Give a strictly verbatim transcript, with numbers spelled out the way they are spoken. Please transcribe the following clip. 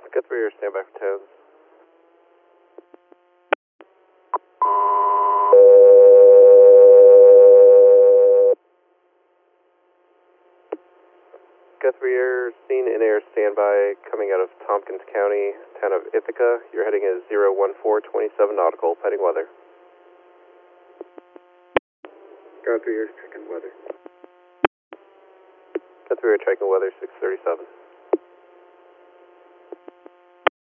Guthrie, or stand by for tows. Guthrie Air, scene in air standby coming out of Tompkins County, town of Ithaca. Your heading is zero one four twenty-seven nautical, pending weather. Guthrie Air, checking weather. Guthrie Air, checking weather, six thirty-seven.